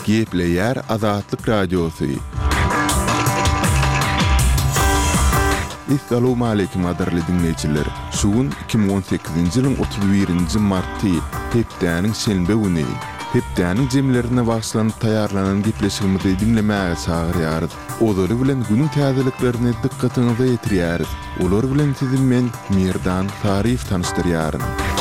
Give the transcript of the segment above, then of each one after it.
Gepleyer Azatlyk Radiosu. Assalamu alaykum adarly dinleyijiler. Şugun 2018-nji ýylyň 31-nji marty, hepdäniň şenbe güni. Hepdäniň jemlerine başlanyp taýarlanan gepleşigimizi dinlemäge çagyrýarys. Olary bilen günüň täzeliklerini dikkatiňize ýetirýäris. Olar bilen sizi men Mirdan Tarif tanıştyrýaryn.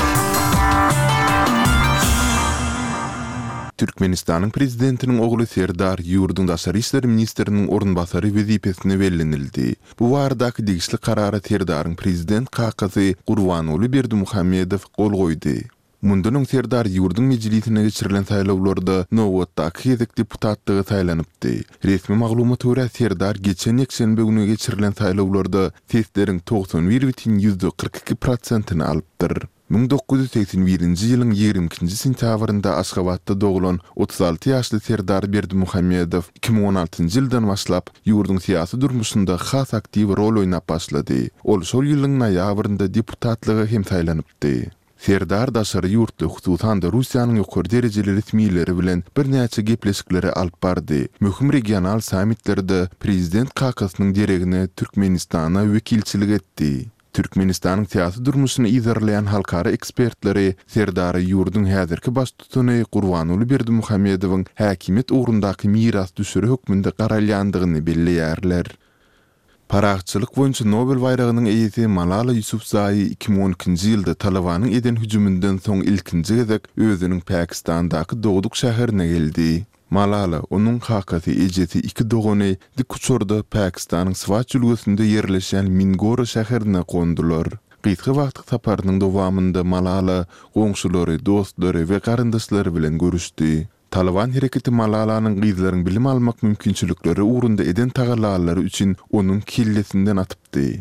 Türkmenistanyň prezidentiniň ogly Serdar Ýurdun daşary işler ministriniň orunbasary wezipesine bellenildi. Bu wardaky degişli karara Serdaryň prezident kakasy Gurbanuly Berdimuhammedow gol goýdy. Mundan Serdar Ýurdun mejlisine geçirilen saýlawlarda nowatdaky ýezek deputatlygy saýlanypdy. Resmi maglumat görä Serdar geçen ýekşenbe güni geçirilen saýlawlarda sesleriň 91,42%-ni alypdyr. 1981-nji ýylyň 22-nji sentýabrynda Aşgabatda dogulan 36 ýaşly Serdar Berdimuhammedow 2016-njy ýyldan başlap ýurdun syýasy durmuşynda has aktiw rol oýnap başlady. Ol şol ýylyň noýabrynda deputatlygy hem saýlanypdy. Serdar daşary ýurtly hususan da Russiýanyň ýokary derejeli resmiýetleri bilen bir näçe gepleşikleri alyp bardy. Möhüm regional sammitlerde prezident kakasynyň deregine Türkmenistana wekilçilik etdi. Türkmenistanyň syýasy durmuşyny izarlayan halkara ekspertleri Serdar Ýurdun häzirki baş tutany Gurbanuly Berdimuhammedowyň häkimet ugrundaky miras düşürü hökmünde garalýandygyny belleýärler. Paraçylyk boýunça Nobel bayragynyň eýesi Malala Yousafzai 2012-nji ýylda Talabanyň eden hüjümünden soň ilkinji gezek özüniň Pakistandaky Dogduk şäherine geldi. Malala onuň kakasy ejesi 2 dogany dik uçurda Pakistanyň Swat ýylgysynda ýerleşen Mingora şäherine kondular. Gysga wagtlyk saparynyň dowamında Malala goňşulary, dostlary we garyndaşlary bilen görüşdi. Taliban hereketi Malalanyň gyzlaryň bilim almak mümkinçilikleri ugrunda eden tagallalary üçin onuň kellesinden atypdy.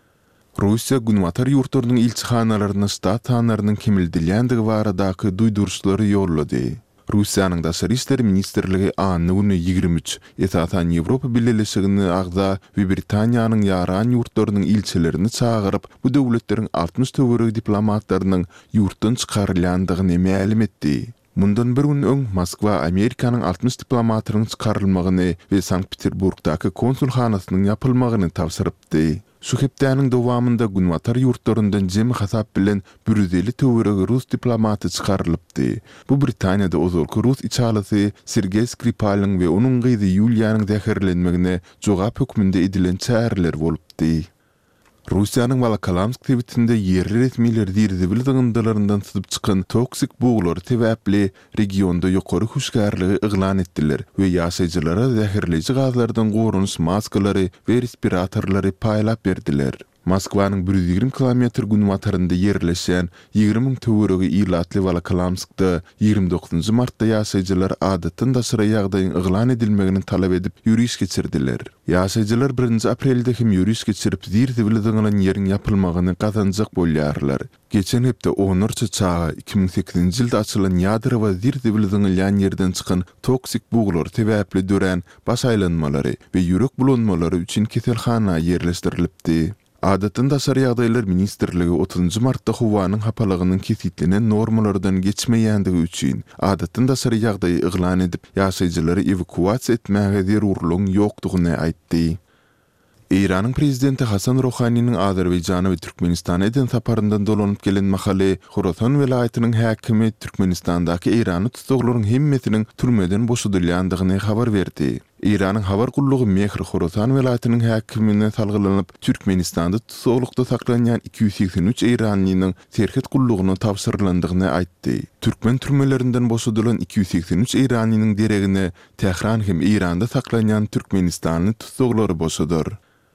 Russiýa günwatar ýurtlarynyň ilçihanalaryna stat tanlarynyň kemildilýändigi baradaky duýduruşlary ýollady. Russiýanyň daşary işler ministrligi anyny 23 esasan Ýewropa Birleşigini agza we Britaniýanyň ýaran ýurtlarynyň ilçilerini çagyryp bu döwletleriň 60 töwereg diplomatlarynyň ýurtdan çykarylýandygyny ma'lum etdi. Mundan bir gün öň Moskwa Amerikanyň 60 diplomatynyň çykarylmagyny we Sankt-Peterburgdaky konsulhanasynyň ýapylmagyny tapşyrypdy. Şu hepdäniň dowamında günwatar ýurtlaryndan jemi hasap bilen 150 töwereg Rus diplomaty çykarylypdy. Bu Britaniýada ozalky Rus içalysy Sergey Skripalnyň we onuň gyzy Yuliýanyň zäherlenmegine jogap hökmünde edilen çäherler bolupdy. Russiýanyň Volokkolamsk tebitinde yerli resmiýetler dirdibil dygyndalaryndan syzyp çykan toksik buğlar sebäpli regionda ýokary huşgarlygy yglan etdiler we ýaşaýjylara zäherleýici gazlardan gorunuş maskalary we respiratorlary paýlap berdiler. Moskwanyň 120 kilometr günwatarynda ýerleşen 20.000 töweregi ilatly Volokkolamskda 29 martda ýaşaýjylar adatdan daşary ýagdaýyň yglan edilmegini talap edip ýürüýüş geçirdiler. Ýaşaýjylar 1 aprelde hem ýürüýüş geçirip zirdibil dıňylan ýeriň ýapylmagyny gazanjak bolýarlar. Geçen hepde onurça çağa 2008-nji ýylda açylan ýadra we zirdibil dıňylan ýerden çykan toksik buğlar sebäpli dören baş aýlanmalary we ýürek bulanmalary üçin keselhana ýerleşdirilipdi. Adatdan daşary ýagdaýlar ministrligi 30 martda howanyň hapalygynyň kesitlenen normalardan geçmeýändigi üçin adatdan daşary ýagdaýy yglan edip ýaşaýjylary evakuasiýa etmäge zerurlygyň ýokdugyny aýtdy. İran'ın prezidenti Hasan Rohany'nin Azerbaycan'a ve Türkmenistan'a eden saparından dolanyp gelen mahaly Horasan welaýatynyň häkimi Türkmenistandaki İran'y tutuklarının hemmesinin türmeden boşadylýandygyny habar berdi. İran'ın habar gullugy Mehr Horasan welaýatynyň häkimine salgylanyp Türkmenistanda tutuklukda saklanýan 283 İranlynyň serhet gullugyna tapşyrylandygyny aýtdy. Türkmen türmelerinden boşadylan 283 İranlynyň deregine Tehran hem İran'da saklanýan Türkmenistanly tutuklary boşadyr.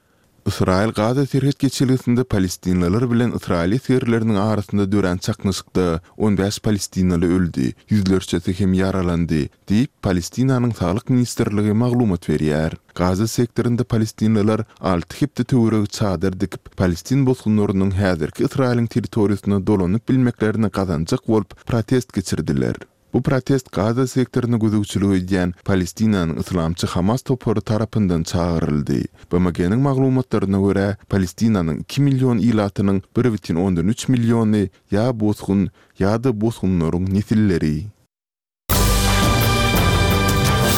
Israil Gaza serhet geçilisinde Palestinliler bilen İsrail serlerinin arasında dören çaknışykda 15 Palestinalı öldü, yüzlerçesi hem yaralandı, deyip Palestinanyň Sağlyk Ministrligi maglumat berýär. Gaza sektorunda Palestinliler 6 hepde töwereg çadır dikip Palestin bosgunlarynyň häzirki İsrailiň territoriýasyna dolanyp bilmeklerini gazanjak bolup protest geçirdiler. Bu protest Gaza sektoruna gözükçülük edýän Palestinanyň Islamçy Hamas topary tarapyndan çağıryldy. BMG'niň maglumatlaryna görä Palestinanyň 2 million ilatynyň 1,13 milliony ýa bosgun ýa-da bosgunlaryň nesilleri.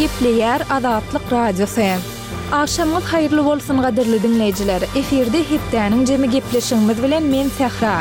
Gepleýär Azatlyk Radiosu. Akşamyz haýyrly bolsun gaderli dinleýijiler. Eferde hepdäniň jemi gepleşigimiz bilen men Sehra.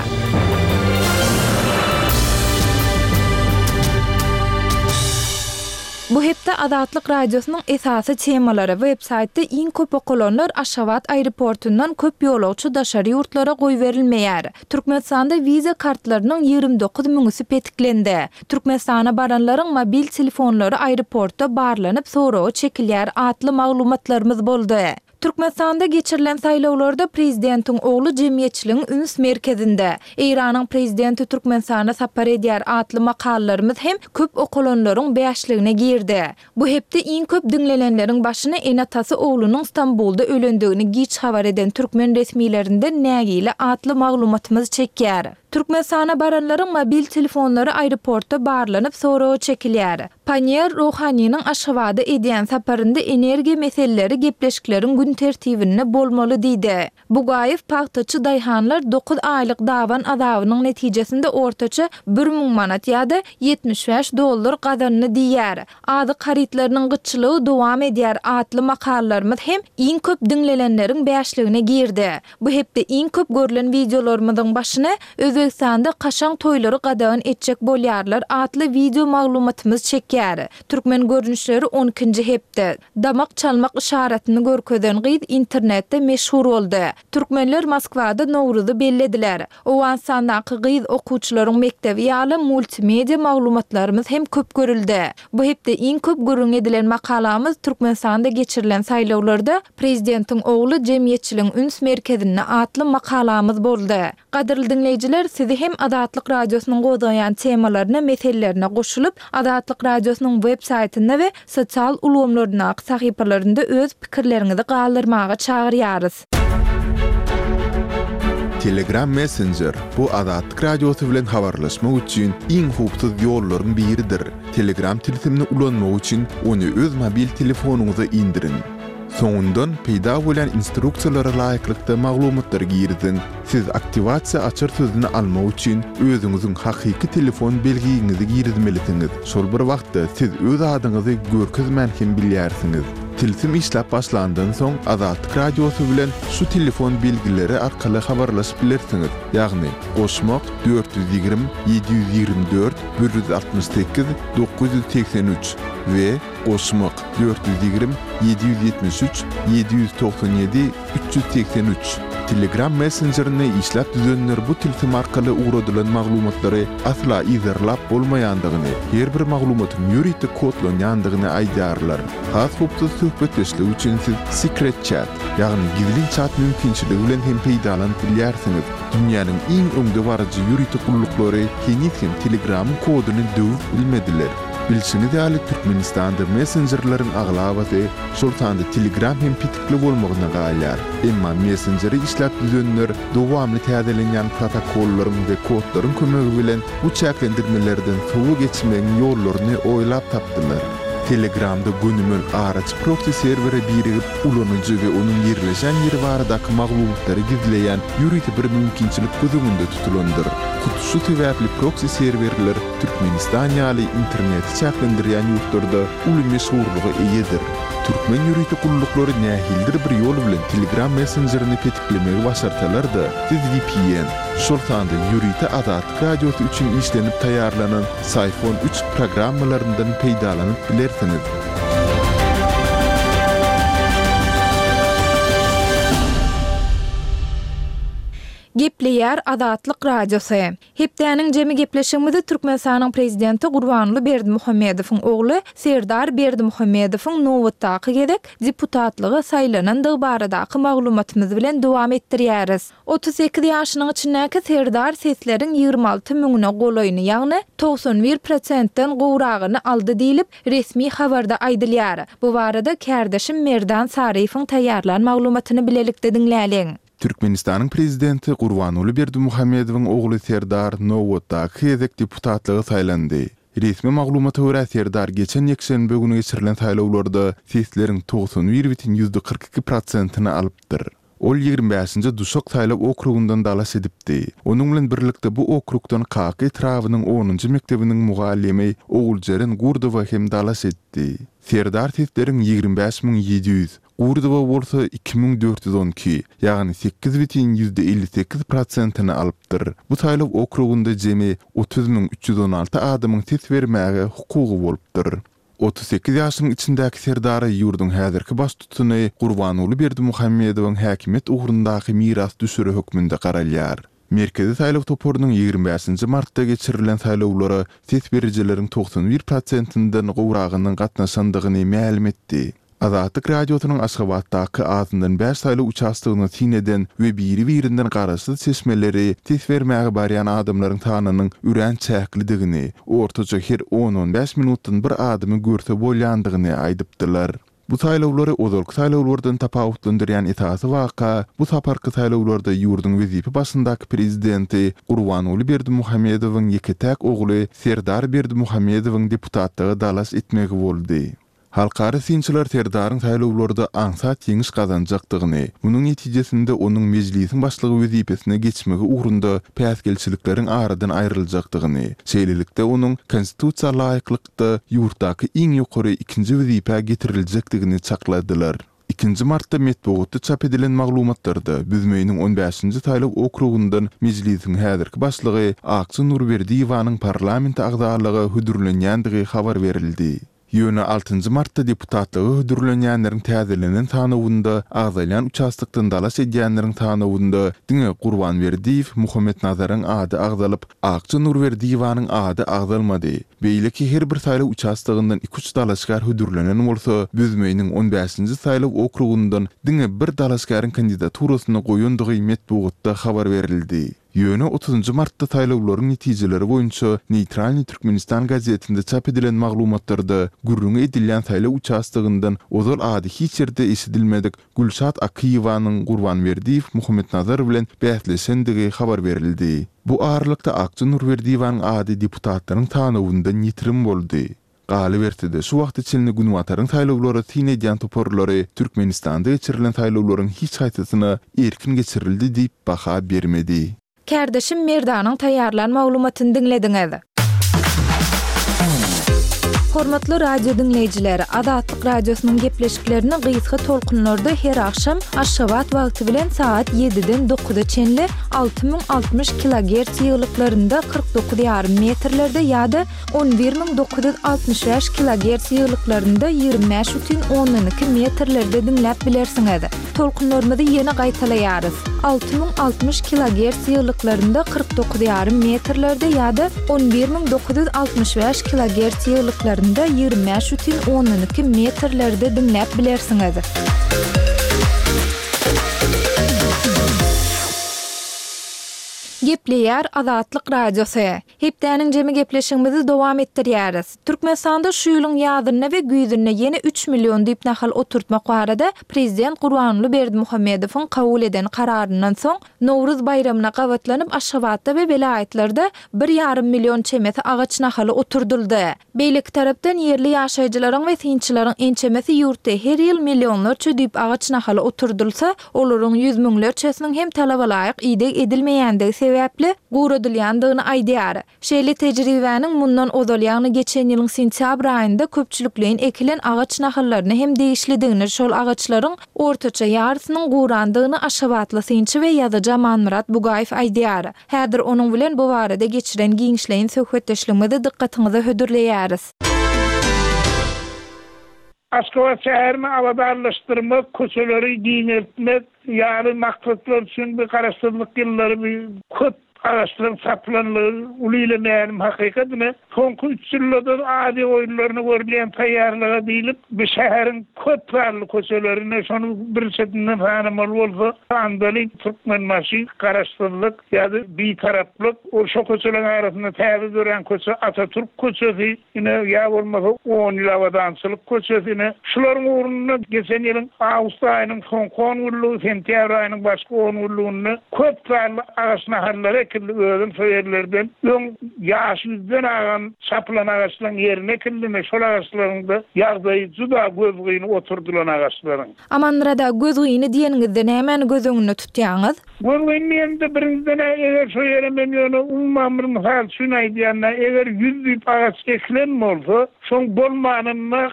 Bu hepde Azatlyk Radiosynyň esasy temalary websaytda iň köp okulanlar Aşgabat aeroportundan köp ýolagçy daşary ýurtlara goý berilmeýär. Türkmenistanda viza kartlarynyň 29 000-sy petiklendi. Türkmenistana baranlaryň mobil telefonlary aeroportda barlanyp soragy çekilýär atly maglumatlarymyz boldy. Türkmenistanda geçirilen saýlawlarda prezidentiň ogly jemgyýetçiligiň üns merkezinde Iranyň prezidenti Türkmenistana sapar edýär atly makallalarymyz hem köp okulanlaryň beýaşligine girdi. Bu hepde iň köp dinlelenleriň başyna enatası oglunyň Stambulda ölendigini giç habar eden türkmen resmiýlerinde nägile atly maglumatymyz çekýär. Türkmenistana baranlaryň mobil telefonlary aeroportda barlanyp soragy çekilýär. Panyer Rohanynyň Aşgabada edýän saparynda energiýa meseleleri gepleşikleriň gün tertibinde bolmaly diýdi. Bugaýew paýtaçy daýhanlar 9 aýlyk dawan azabynyň netijesinde ortaça 1000 manat ýa-da $75 gazanny diýär. Ady haritlarynyň gyçylygy dowam edýär atly makallalarymyz hem iň köp dinlelenleriň beýaşligine girdi. Bu hepde iň köp görülen videolarymyzyň başyna Özbekistanda kaşan toýlary gadagan etjek bolýarlar atly video maglumatymyz çekýär. Türkmen görünüşleri 12-nji hepde damak çalmak işaretini görkezden gyz internetde meşhur boldy. Türkmenler Moskwada Nowruzy bellediler. Owan sandaky gyz okuwçylaryň mektebi ýaly multimedia maglumatlarymyz hem köp görüldi. Bu hepde iň köp görüň edilen makalamyz Türkmenistanda geçirilen saýlawlarda prezidentiň ogly jemgyýetçiligiň üns merkezine atly makalamyz boldy. Gaderli dinleýijiler, sizi hem Azatlyk Radiosynyň goýdaýan temalaryna, meselelerine goşulyp Azatlyk Radiosynyň websaýtyna we sosial ulgamlaryna, sahypalarynda öz pikirleriňizi galdyrmaga çagyrýarys. Telegram Messenger bu Azatlyk Radiosy bilen habarlaşmak üçin iň hupsuz ýollaryň biridir. Telegram tilsimini ulanmak üçin onu öz mobil telefonuňyza indirin. Soňundan peýda bolan instruksiýalary laýyklykda maglumatlar girdin. Siz aktivasiýa açar sözüni almak üçin özüňiziň hakyky telefon belgiňizi girdimeliňiz. Şol bir wagtda siz öz adyňyzy görkezmän hem bilýärsiňiz. Tilsim işläp başlandan soň Azatlyk Radiosy bilen şu telefon belgileri arkaly habarlaşyp bilersiňiz. Ýagny goşmak 420 724 168 983 we goşmak 420 773 797 383. Telegram Messenger'ine işläp düzenler bu tilsim arkaly uğradylan maglumatlary asla izarlap bolmaýandygyny, her bir maglumatyň ýuridik kodlanýandygyny aýdarlar. Has hupsuz söhbetleşlik üçin siz secret chat, ýagny gizli chat mümkinçiligi bilen hem peýdalanyp bilýärsiňiz. Dünýäniň iň öňde barjy ýuridik gullyklary hem Telegram koduny döwüp bilmediler. Bilsiniz ýaly Türkmenistanda messengerlaryň aglabaty şoltanda Telegram hem pitikli bolmagyna gaýlar. Emma messengeri işläp düzenler dowamly täzelenýän protokollaryň we kodlaryň kömegi bilen bu çäklendirmelerden sowu geçmeň ýollaryny oýlap tapdylar. Telegramda günümün araç proxy serveri birigip ulanıcı ve onun yerleşen yeri baradaky maglumatları gizleyen ýuridik bir mümkinçilik gözüňünde tutulandyr. Şu sebäpli proxy serverler Türkmenistan ýaly interneti çäklendirýän ýurtlarda uly meşhurlygy eýedir. Türkmen ýuridik gullyklary nähildir bir ýol bilen Telegram messengerini petiklemegi başarsalar-da, siz VPN, şoltanda ýuridik Azatlyk Radiosy üçin işlenip taýýarlanan Sayfon 3 programmalaryndan peýdalanyp bilersiňiz. Gepleýär Azatlyk Radiosy. Hepdäniň jemi gepleşigimizi Türkmenistanyň prezidenti Gurbanuly Berdimuhammedowyň ogly Serdar Berdimuhammedowyň nowatdaky gezek deputatlygy saýlanandygy baradaky maglumatymyz bilen dowam etdirýäris. 38 ýaşynyň içindäki Serdar sesleriň 26 000-na golaýyny, ýagny 91%-den gowragyny aldy diýilip resmi habarda aýdylýar. Bu barada kärdeşim Merdan Sariýewiň taýýarlan maglumatyny bilelikde dinläliň. Türkmenistanyň prezidenti Gurbanuly Berdimuhammedowyň ogly Serdar nowatdaky gezek deputatlygy saýlandy. Resmi maglumata görä Serdar geçen ýekşenbe günü geçirilen saýlawlarda sesleriň 91,42%-ni alypdyr. Ol 25-nji Duşak saylap okrugundan dalas edipdi. Onuň bilen birlikde bu okrugdan Kaqy trawynyň 10-njy mektebiniň mugallimi Oguljerin Gurdowa hem dalas etdi. Serdar testleriň 25.700, Gurdowa bolsa 2412, ýagny 8,58%-ni alypdyr. Bu saylap okrugunda jemi 30.316 adamyň test bermäge hukugy bolupdyr. 38 ýaşynyň içindäki Serdary ýurdun häzirki baş tutuny Gurbanuly Berdimuhammedowyň häkimet ugrundaky miras düşürü hökmünde garalýar. Merkezi saylap toporunyň 25-nji martda geçirilen saylawlara test berijileriň 91%-inden gowragynyň gatnaşandygyny ma'lum etdi. Azatlyk radiosynyň Aşgabatdaky azyndan 5 saýlaw uçastygyny tineden we biri-birinden garaşly seçmeleri test bermäge barýan adamlaryň sanynyň üren çäklidigini, ortaça her 10-15 minutdan bir adamy görse bolýandygyny aýdypdylar. Bu saýlawlary ozalky saýlawlardan tapawutlandyrýan esasy waka bu saparky saýlawlarda ýurdun wezipi başyndaky prezidenti Gurbanuly Berdimuhammedowyň ýeketäk ogly Serdar Berdimuhammedowyň deputatlygy dalas etmegi boldy. Halkary synçylar Serdaryň saýlawlarda aňsat ýeňiş gazanjakdygyny, munyň netijesinde onuň mejlisiň başlygy wezipesine geçmegi ugrunda päsgelçilikleriň aradan aýryljakdygyny, şeýlelikde onuň konstitusiýa laýyklykda ýurtdaky iň ýokary ikinji wezipe getiriljekdigini çakladylar. 2 martda metbuatda çap edilen maglumatlarda Büzmeýiniň 15-nji saýlaw okrugundan mejlisiň häzirki başlygy Aksy Nurberdiýewanyň parlament agzarlygy hüdürlenýändigi habar berildi. Ýöne 6 martda deputatlygy hüdürlenýänleriň täzelenen tanawynda agzalyan uçastykdan dalas edýänleriň tanawynda diňe Gurbanberdiýew Muhammed Nazaryň ady agzalyp Aksy Nurberdiýewanyň ady agzalmady. Beýleki her bir saýlaw uçastygyndan 2-3 dalaşgar hüdürlenen bolsa, Büzmeýiniň 15-nji saýlaw okrugundan diňe bir dalaşgaryň kandidaturasyny goýandygy metbuatda habar berildi. Ýöne 30 martda saýlawlaryň netijeleri boýunça Neytralny Türkmenistan gazetinde çap edilen maglumatlarda gürrüňe edilýän saýlaw uçastygyndan ozal ady hiç ýerde eşidilmedik Gülşat Akiýewanyň Gurbanberdiýew Muhammed Nazar bilen bähleşendigi habar berildi. Bu aralykda Aksy Nurberdiýewanyň ady deputatlaryň tanawyndan ýitirim boldy. Galy bertide şu wagt içinde Günwataryň saýlawlary tin edýän toporlary Türkmenistanda geçirilen saýlawlaryň hiç haýtasyna erkin geçirildi diýip baha bermedi. Kärdeşim Merdanyň taýýarlan maglumatyny dinlediňiz. Hormatly radio dinleýijileri, Azatlyk radiosynyň gepleşiklerini gysga tolkunlarda her akşam Aşgabat wagty bilen saat 7-den 9-a çenli 6060 kHz ýyglyklarynda 49,5 metrlerde ýa-da 11965 kHz ýyglyklarynda 25,12 metrlerde dinläp bilersiňiz. Tolkunlarymyzy ýene gaýtalaýarys. 6060 kHz ýyglyklarynda 49,5 metrlerde ýa-da 11965 kHz ýyglyklarynda 25,12 metrlerde dinläp bilersiňiz. Gepleýär Azatlyk radiosu. Hepdäniň jemi gepleşigimizi dowam etdirýäris. Türkmenistanda şu ýylyň ýazyna we güýdüne ýene 3 million diýip nahal oturtmak barada Prezident Gurbanuly Berdimuhammedowyň kabul eden kararyndan soň Nowruz bayramyna gawatlanyp Aşgabatda we vilayetlerde 1,5 million çemeti agaç nahaly oturdyldy. Beýleki tarapdan ýerli ýaşaýjylaryň we synçylaryň ençemesi ýurtda her ýyl millionlarça diýip agaç nahaly oturdylsa, olaryň 100 miňlerçesiniň hem talaba laýyk ýygy edilmeýändigi sebäpli guradylýandygyny aýdýar. Şeýle tejribäniň mundan ozalýany geçen ýylyň sentýabr aýynda köpçüliklerin ekilen agaç nahallaryny hem değişlidigini, şol agaçlaryň ortaça ýarsynyň gurandygyny Aşgabatly synçy we ýazyjy Manmurat Bugaýew aýdýar. Häzir onuň bilen bu barada geçiren giňişlerin söhbetdeşliginde dikkatinizi hödürleýäris. Aşgabat şäherini awadarlaşdyrmak, köçeleri giňertmek, ýa-ni maksatlar üçin bir garaşdyrlyk ýyllary bir köp araşdyrma saplanlygy ulylamänim hakykatyny soňky 3 ýylda ady oýunlaryny görýän taýýarlyga diýilip bir şäheriň köp tarly köçelerini şonu bir çetinden tanımaly bolsa andaly Türkmen maşy garaşdyrlyk ýa-da bir taraplyk o şo köçelerin arasynda täze görän köçe Atatürk köçesi ýene ýa bolmasa 10 ýyl awadançylyk köçesini şolaryň ornuny geçen ýylyň awgust aýynyň soňky 10 ýyly, sentýabr aýynyň başky 10 ýylyny köp tarly agaç naharlary şekilde özüm söylerlerden yaşyzdan agan saplan ağaçlaryň yerine kildime şol ağaçlaryňda ýagdaýy juda göz gyny oturdulan ağaçlaryň. Amanrada göz gyny diýeniňizde näme göz öňüne tutýaňyz? Göz gyny birinden eger şo ýere men ýöne ummam bir misal şunaý diýende eger 100 ýyl ağaç eklen bolsa, şoň bolmanyny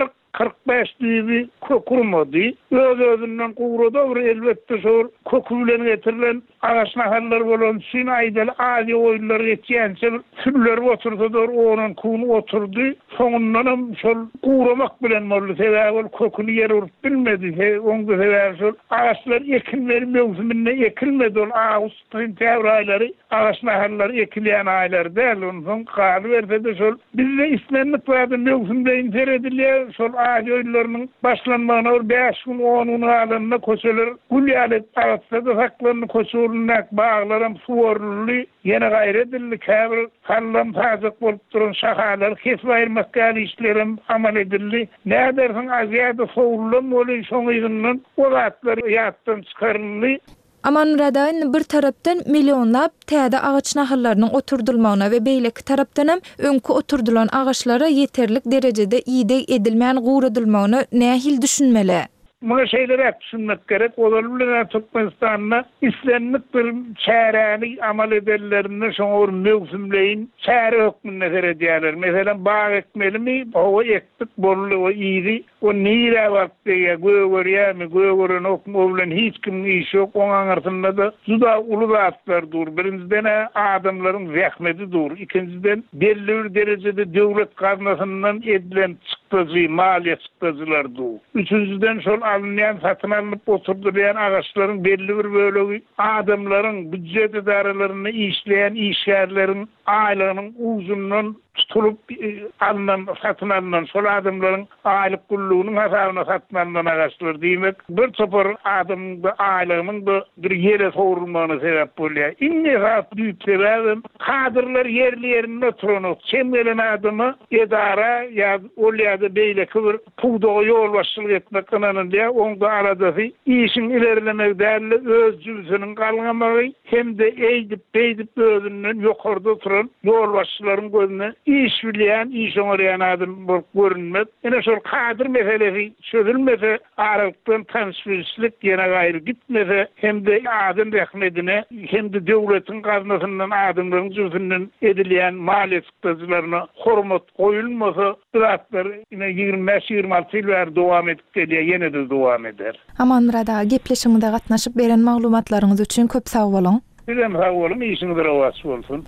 45 diýip kurmady. Özünden gowrada bir elbetde şol kökü bilen getirilen ağaç nahallar bolan şin aýdaly ady oýullar geçýänse türler oturdular, onun kuny oturdy. Soňundan şol gowramak bilen boldy. Sebäbi köküni ýer urup bilmedi. Oňda sebäbi şol ağaçlar ekilmeli mewsuminde ekilmedi. Ol Ağustos sentyabr aýlary ağaç nahallar ekilýän aýlar däl. Onuň galy berde şol bizde islenip ýa-da mewsumda inter edilýär. Şol ady oýullarynyň başlanmagyna 5 gün 10 gün alanyna köçeler gülýärler. Ağaçlarda saklaryny köçürünmek bağlarym suwarly ýene gaýredildi. Käbir hallam tazyk bolup duran şahalar kesip gali işlerim amal edildi. Ne dersin aziyada soğullum bolýan şoň ýygynyň o zatlar ýatdan çykaryldy. Amanradayn bir tarapdan milyonlap täze ağaç nahallarynyň oturdulmagyna we beýleki tarapdan hem öňkü oturdulan ağaçlara ýeterlik derejede ýygy edilmän gowradylmagyny nähil düşünmeli? Buna şeyler düşünmek gerek. Olar bilen Türkmenistan'da islenlik bir çäräni amal ederlerini şoňa mewsumleýin çäre hökmüne edýärler. Meselem bağ ekmelimi, o ektik bolly o ýygy, o nire wagtda göwürýärmi, göwürün hukmy bilen hiç kim iş ýok. Oňa arasynda da juda uly zatlar dur. Birinciden adamlaryň zähmeti dur. İkinciden belli bir derejede döwlet gaznasyndan edilen çykdyjy, maliýe çykdyjylar dur. Üçüncüden şol alınýan satyn alyp oturdurýan ağaçlaryň belli bir bölegi adamlaryň büdjet idaralaryny işleýän işgärleriň aýlarynyň uzundan tutulup alınan, satın alınan şol adamlaryň aýlyk gullugynyň hasabyna satyn alynan ağaçlar diýmek bir çopar adamyň aýlygynyň bir ýere sowurulmagyna sebäp bolýar. Inne rahat düýplerim kadrlar yerli ýerinde oturanok çemgelen adamy edara ýa olýady beýleki bir pugdagy ýol başçylyk etmek ynanynda oňda aradaky işin ilerilemek däli öz jüzüniň galgamagy hem de eýdip özünden ýokarda turan ýol başçylaryň gözüne iş bilýän, iş öňerýän adam bolup görünmek. Ene şol kadr meselesi çözülmese, aralykdan tanışmyşlyk ýene gaýry gitmese, hem de adam rahmetine, hem de döwletiň gaznasyndan adamlaryň jüzünden edilýän maliýe çykdyjylaryna hormat goýulmasa, zatlar ine 25-26 ýyl dowam edip gelýär, ýene de dowam eder. Amanrada gepleşimde gatnaşyp beren maglumatlaryňyz üçin köp sag bolun. Bilen sag bolun, işiňiz rahat bolsun.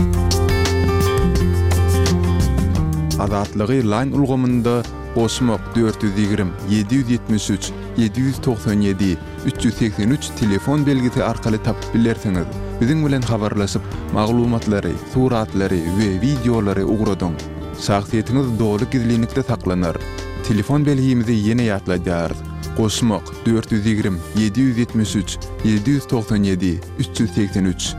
Azatlygy line ulgamynda Osmok 420 773 797 383 telefon belgisi arkaly tapyp bilersiňiz. Biziň bilen habarlaşyp maglumatlary, suratlary we videolary ugradyň. Şahsiýetiniz dogry gizlilikde saklanar. Telefon belgimizi ýene ýatlaýar. Osmok 420 773 797 383.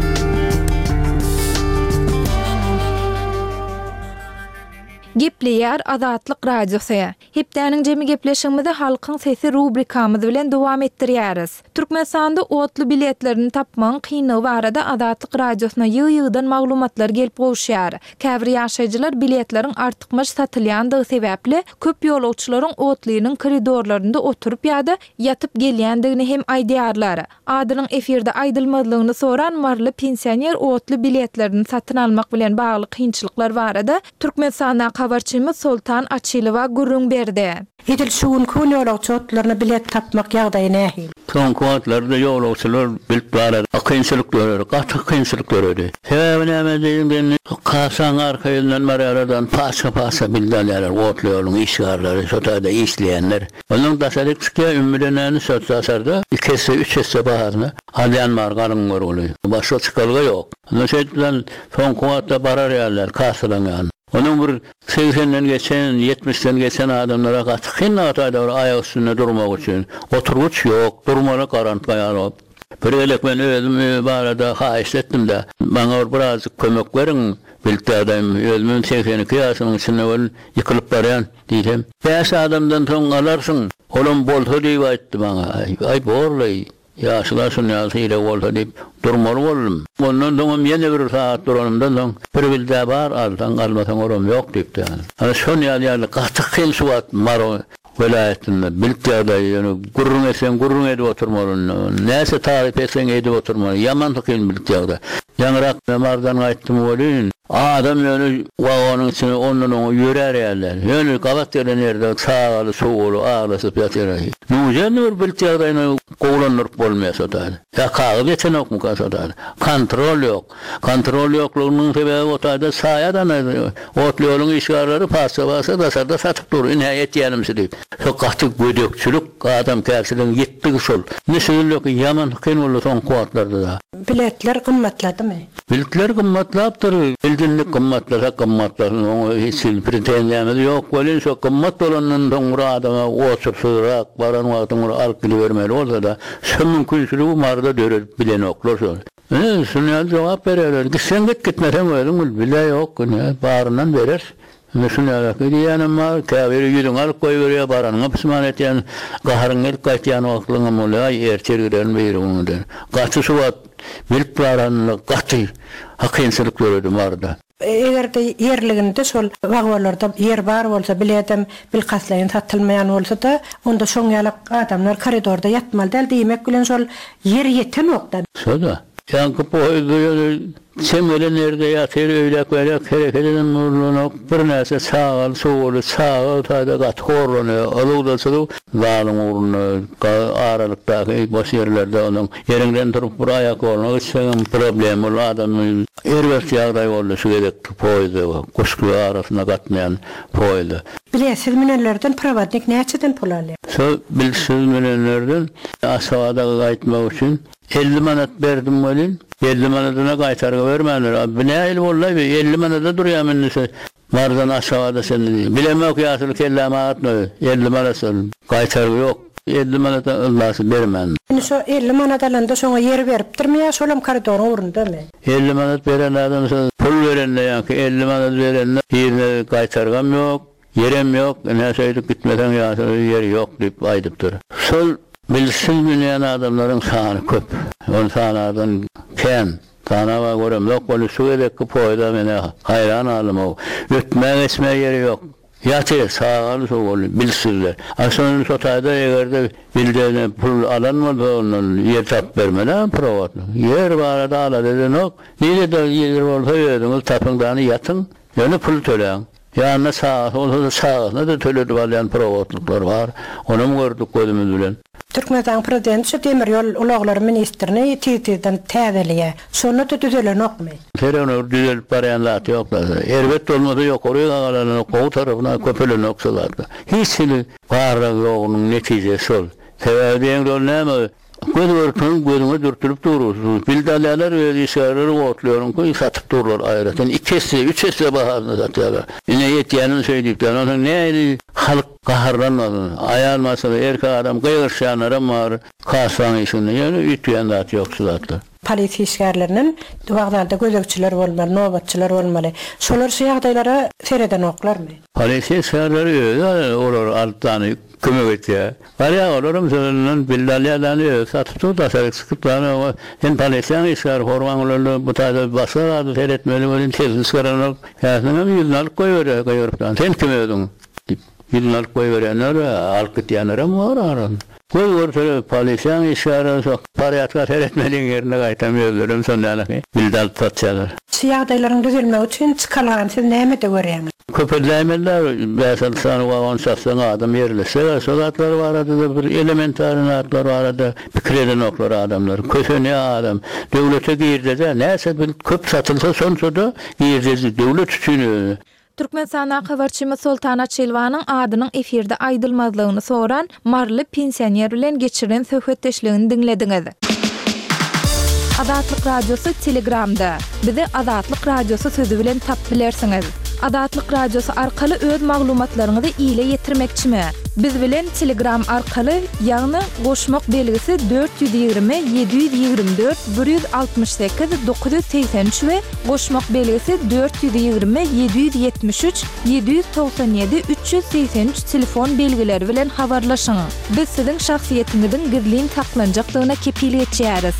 Gepleýär Azatlyk radiosu. Hepdäniň jemi gepleşigimizde halkyň sesi rubrikamyz bilen dowam etdirýäris. Türkmenistanda otly biletlerini tapmaň kynlygy barada Azatlyk radiosyna ýygy-ýygydan maglumatlar gelip gowşýar. Käbir ýaşaýjylar biletleriň artykmaş satylýandygy sebäpli köp ýolagçylaryň otlynyň koridorlarynda oturup ýa-da ýatyp gelýändigini hem aýdýarlar. Adynyň efirde aýdylmadygyny soran marly pensioner otly biletlerini satyn almak bilen bagly kynçylyklar barada Türkmenistanda habarçymyz Sultan Açylowa gurrun berdi. Edil şuun kün ýolagçylaryna bilet tapmak ýagdaýy nähil? Son kuatlarda ýolagçylar bilip barar. Kynçylyklar, gaty kynçylyklar ödi. Sebäbi näme diýen kasan arkaýyndan bararadan paşa bildirler, otlaýarlar, işgärleri, şotada işleýänler. Onuň daşaryk çykýa ümmedenäni sötsasarda 2 3 hesse baharna alýan bar garyn görüli. Başga çykalgy ýok. Onuň şeýle son kuatda barar ýerler, kasalanýan. Onun bir 80'den geçen, 70'den geçen adamlara katıkın atayda ayak üstünde durmak için. Oturguç yok, durmalı karantmayan. Bir elek ben özümü barada haýyş etdim de, bana birazcık kömek verin, birlikte adayım, özümün 82 yaşının içinde yıkılıp barayan diyeceğim. 5 adamdan son alarsın, oğlum boltu diye ayttı bana, ay borlay. Yaşlar şunyalı ile olsa deyip durmalı oldum. Ondan sonra yine bir saat duranımdan sonra bir bilde var aldan kalmasan oram yok deyip de. Hani şunyalı yani katıkken suat maro velayetinde bilkiyada yani gurrun esen gurrun edip oturmalı. Neyse tarif esen edip oturmalı. Yaman tıkın bilkiyada. Yanırak memardan ayttım olayın. Adam yani vagonun içine onun yürər yerler. Yani kavat yere nerede sağalı, soğulu, ağlasıp yatır. Nüzen bir bilkiyadayına kovlanırıp olmayasa da. Ya kağıt yetenek mu kasa da. Kontrol yok. Kontrol yokluğunun sebebi otayda sayadan otlu yolun işgarları pasta da sarda satıp durur. Nihayet yanımsı deyip. Sokaktık gödökçülük adam kersilin gittik sol. Nesil ki yaman kın oldu son kuatlarda da. Biletler kımmatladı mı? Biletler kımmatlaaptır. Bildinlik kımmatlasın. Onu hiç pretendiyamız yok. Böyle çok kımmat olanın doğru adama oturup sığırak baran vaktını alıp vermeli olsa da sen mümkünsülü bu marda dörüp bilen oklar sonra. Şuna cevap verirler. Sen gitmesen öyle bile yok. Bağrından verir. Şuna diyenim var. Kâveri yüzün alıp koyuveriyor baranına pısman etiyen. Gaharın ilk kaytiyan oklığına mola erçer girelim beyir onu der. Katı suvat bilip baranına katı hakinsizlik görürdüm arada. Eğer de yerliginde sol vagolarda yer var olsa biledim bilkaslayın satılmayan olsa da onda şoňalyk adamlar koridorda yatmalı del diýmek bilen sol yer yeten okda. Şoda. Yankı poydu semele nerede yatır öyle hareket eden nurluğuna bir nese sağal soğulu sağal tada gat horunu alıda sıdı dağın uğruna aralıktaki boş yerlerde onun yerinden durup buraya koymak için problem olan adamın ervest yağday oldu şu edek poydu kuşku arasına katmayan poydu. Bilesiz minellerden privatnik neçeden pul alıyor? So bilsiz minellerden aşağıda kayıtmak için 50 manat verdim olin. 50 manatına kaytarga vermenler. Bu ne il vallahi 50 manata duruyor mennise. Mardan aşağıda sen diye. Bilemek yasıl kelle manat ne? 50 manat kaytarga yok. 50 manata Allah'sı vermen. So 50 manat alanda sonra yer verip durmaya solam koridorun uğrunda mı? 50 manat veren adam pul verenle yani 50 manat verenle yerine kaytargam yok. Yerem yok. Ne söyledik gitmeden yasıl yer yok deyip aydıptır. Sol bilsiz bilmeyen adamların sanı köp. On sanadan ken. Sanava görem yok. Onu su edek poyda mene hayran alım o. Ütme esme yeri yok. Yatır sağalı soğulu bilsizler. Aslında sotayda egerde bildiğine pul alanmadı onun yer tap vermeden provatlı. Yer var da ala dedi yok. Nide de yer olsa yediniz tapındanı yatın. Yani pul töleyin. Yani sağ da töledi valayan provatlıklar var. Onu mu gördük gözümüz bilen. Türkmenistan prezidenti Demiryol ulaglar ministrini titiden täzeliye. Sonra da düzelen okmy. Terör düzelip barayanlar yok. Elbet olmadı yok. Oraya kalan o tarafına köpelen oksalardı. Hiçbir varlık yoğunun neticesi ol. Sebebiyen rol ne mi? Gözüme dürtülüp durursunuz. Bildalarlar ve işarları ortluyorum ki satıp dururlar ayrıca. 2 esre, 3 esre baharını satıyorlar. Yine yetkiyanını söyleyipler. Onun neydi? Halk kaharlanmadı. Ayarmasını erkek adam kıyırşanlara var. Kasan işini yani ütüyen dağıtı yoksulatlar. Polis işgärlerinin wagtlarda gözekçiler bolmaly, nobatçylar bolmaly. Şolar şeýagdaýlara sereden oklar mı? Polis işgärleri olar altdan kömek etýär. Barya olaram sözünden bildalyardan satyp da sıkıntılar. Hem polisiň işgär hormanlarla bu taýda basar seyretmeli bolan tezis garanok. Ýa-da ýyllary koýberýär. Sen kim edin? Ýyllary koýberýänler alkytýanlar var. Koy ortada polisiyan işgärleri sok. Parayatka seyretmeliň ýerine gaýtamýarlar. Sonda bildal tatýarlar. Şeýagdaýlaryň düzelmegi üçin çıkalan siz näme de görýäňiz? Köpellämeler bäsel sany wagan şahsan adam ýerleşse, solatlar barada bir elementar natlar barada pikirden oklar adamlar. Köşene adam döwlete girdi de näse bir köp satylsa sonsuda girdi döwlet üçin. Türkmenistan habarçymy Sultana Çelwanyň adynyň efirde aýdylmazlygyny soran marly pensioner bilen geçiren söhbetdeşligini dinlediňiz. Azatlyk radiosu Telegramda. Bizi Azatlyk radiosu sözü bilen tap bilersiňiz. Adatlyk radiosu arkaly öz maglumatlaryňyzy ýyle ýetirmekçimi? Biz bilen Telegram arkaly ýagny goşmak belgisi 420 724 168 983 we goşmak belgisi 420 773 797 383 telefon belgileri bilen habarlaşyň. Biz siziň şahsiýetiňiziň gizlin taklanjaklygyna kepillik etýäris.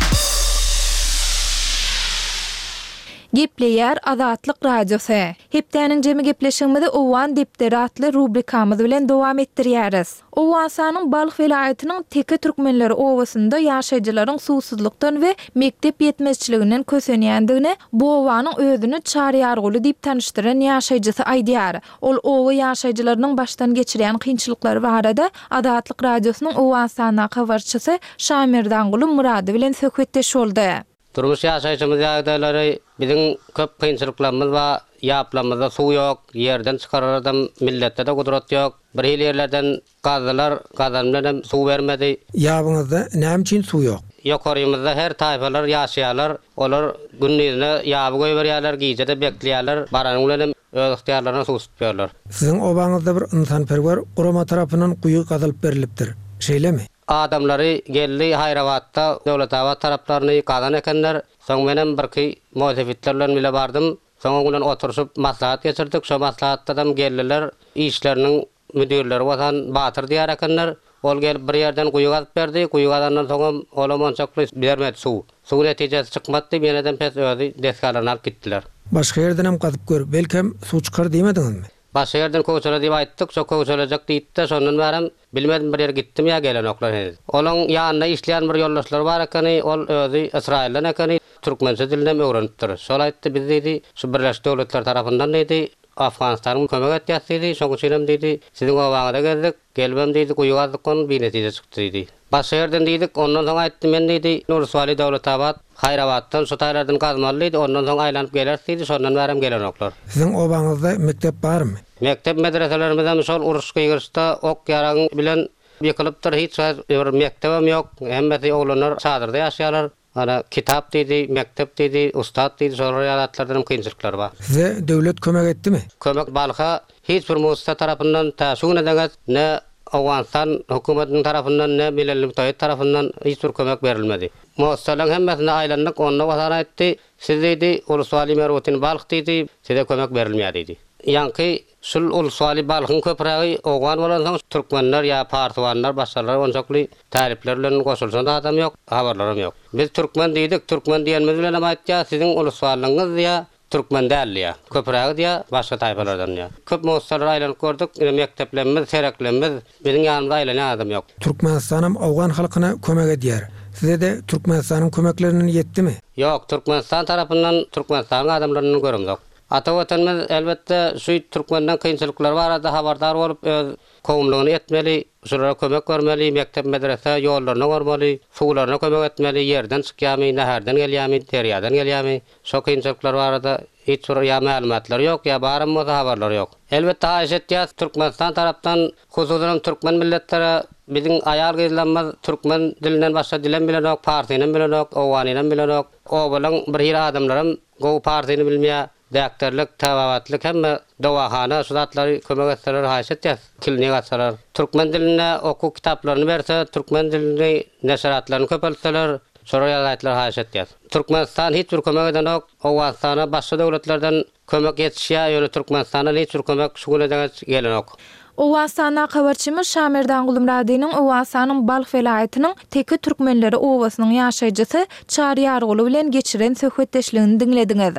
Gepleýär Azatlyk radiosu. Hepdäniň jemi gepleşigimizde Owan depderi atly rubrikamyz bilen dowam etdirýäris. Owasanyň Balyk welaýatynyň teke türkmenleri owasynda ýaşaýjylaryň susuzlukdan we mektep ýetmezçiliginden kösenýändigini bu owanyň özüni çarýarguly diýip tanışdyran ýaşaýjysy aýdýar. Ol owa ýaşaýjylarynyň başdan geçirýän kynçylyklary barada Azatlyk radiosynyň Owasana habarçysy Şamir Danguly Murady bilen söhbetdeş boldy. Turmuş ýaşaýjymyz ýagdaýlary biziň köp kynçylyklarymyz we ýaplamyzda suw ýok, ýerden çykarar adam milletde de gudrat ýok. Bir ýerlerden gazalar bilen suw bermedi. Ýabyňyzda näme üçin suw ýok? Ýokarymyzda her taýpalar ýaşaýarlar. Olar günniňe ýaby goýberýärler, gijede bekleýärler, baranyň bilen öz ihtiýarlaryna suw tutýarlar. Siziň obaňyzda bir insanperwer urama tarapyndan guýy gazylyp berilipdir. Şeýlemi? Adamlary geldi Hayrabatda Döwletabat taraplaryny kazan ekenler. Soň menen birki muhalefetlerle bile bardym. Soň bilen oturup maslahat geçirdik. Şo maslahatdan geldiler. İşleriniň müdürleri watan Batyr diýär ekenler. Ol gelip bir ýerden guýy gazyp berdi. Guýy gazandan soň olamon çakly bermedi suw. Suw netijesi çykmady. Meneden pes özi deskalaryny alyp gitdiler. Başga ýerden hem gazyp gör. Belkem suw çykar diýmediňizmi? Başga ýerden köçele diýip aýtdyk. Şo köçelecek diýdi. Şondan barem bilmedim bir ýere gitdim ýa gelen oklar. Olaň ýanynda işleýän bir ýoldaşlar bar ekeni, ol özi Israilden ekeni, türkmençe dilinde öwrenipdir. Şol aýtdy biz diýdi, şu Birleşik Döwletler tarapyndan diýdi, Afganistanyň kömek etýärdi, şoň üçin diýdi, siziň owaňyza geldik, gelbem diýdi, guýy gazykyn bir netije çykdy diýdi. Başga ýerden diýdik, ondan soň aýtdy men diýdi, Nursuwali Döwletabat, Hayrabatdan şu taýlardan gazmaly diýdi, ondan soň aýlanyp geler diýdi, şondan barem gelen oklar. Siziň owaňyzda mektep barmy? Mektep medreselerimizden şol uruş gyýrışda ok ýaragyň bilen ýykylypdyr, hiç bir mektebem ýok. Hemmesi oglanlar çadyrda ýaşaýarlar. Ana kitap diýdi, mektep diýdi, ustad diýdi, şol ýalatlardan kynçylyklar bar. Size döwlet kömek etdimi? Kömek Balyka hiç bir muassa tarapyndan täşüň edeňiz, ne Awganstan hökümetiniň tarapyndan, ne Milli Taýyat tarapyndan hiç bir kömek berilmedi. Muassasyň hemmesine aýlandyk, onda watan aýtdy, siz diýdi, Uluswaly Merwetin Balyk diýdi, size kömek berilmeýär diýdi. Ýanky şul Uluswaly Balykyň köpregi Owgan bolan soň türkmenler ýa partiwanlar başgalar onçakly taripler bilen goşulsan da adam ýok, habarlarym ýok. Biz türkmen diýdik, türkmen diýenimiz bilen aýtdy, siziň Uluswalyňyz ýa türkmen däl ýa, köpregi ýa başga taýpalardan ýa. Köp muassasalar aýlanyp gördük, mekteplerimiz, sereklerimiz biziň ýanymyzda aýlanan adam ýok. Türkmenistanam Awgan halkyna kömek edýär. Size de Türkmenistanyň kömeklerini ýetdimi? Ýok, Türkmenistan tarapyndan Türkmenistanyň adamlaryny görümdik. Ata-vatanymyz elbetde şu türkmenden kynçylyklar barada habardar bolup öz kowumlygyny etmeli, şulara kömek bermeli, mektep medrese ýollaryny görmeli, suwlaryna kömek etmeli, ýerden çykýarmy, näherden gelýärmi, derýadan gelýärmi, şo kynçylyklar barada hiç bir ýa maglumatlar ýok, ýa barym habarlar ýok. Elbetde haýşetýär Türkmenistan tarapdan hususan türkmen milletleri biziň aýal gyzlanmaz türkmen dilinden başga dilen bilen ok, partiýanyň bilen ok, owanynyň bilen ok. O bilen bir hir adamlarym go partiýany bilmeýär. Doktorluk, tabawatlyk hemme dowahana şu zatlary kömek etseler haýşetýär. Kilini gatsalar. Türkmen diline oku kitaplaryny berse, türkmen dilini neşratlaryny köpeltseler, şoňa ýagatlar haýşetýär. Türkmenistan hiç bir kömek eden ok, Owgastana başga döwletlerden kömek etýär, ýöne Türkmenistana hiç bir kömek şugul eden gelen ok. Owasana habarçymyz Şamir Danguly Muradynyň Owasanyň Balyk welaýatynyň teke türkmenleri owasynyň ýaşaýjysy Çarýarguly bilen geçiren söhbetdeşligini dinlediňiz.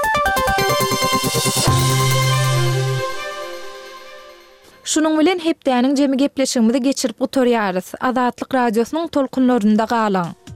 Şunun bilen hepdäniň jemi gepleşigimizi geçirip oturýarys. Azatlyk radiosynyň tolkunlarynda galan.